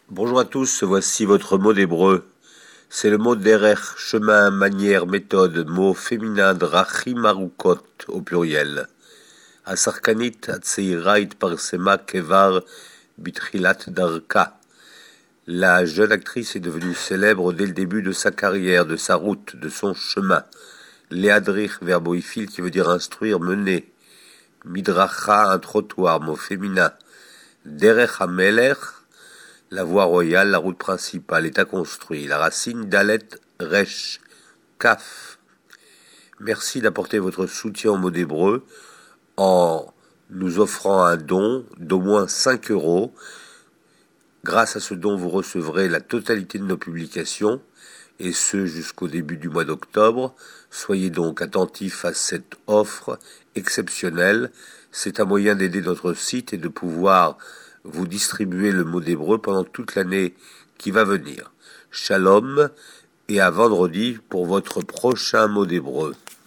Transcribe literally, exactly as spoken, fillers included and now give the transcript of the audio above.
Bonjour à tous, voici votre mot d'hébreu. C'est le mot derech, chemin, manière, méthode, mot féminin drachim arukot au pluriel. Asarkanit atseira itparsema kevar bitchilat darka. La jeune actrice est devenue célèbre dès le début de sa carrière, de sa route, de son chemin. Leadrich, verbe oifil qui veut dire instruire, mener. Midracha, un trottoir, mot féminin. Derech hamelech, la voie royale, la route principale, est à construire. La racine dalet resh, kaf. Merci d'apporter votre soutien au mot d'hébreu en nous offrant un don d'au moins cinq euros. Grâce à ce don, vous recevrez la totalité de nos publications, et ce jusqu'au début du mois d'octobre. Soyez donc attentifs à cette offre exceptionnelle. C'est un moyen d'aider notre site et de pouvoir vous distribuer le mot d'hébreu pendant toute l'année qui va venir. Shalom, et à vendredi pour votre prochain mot d'hébreu.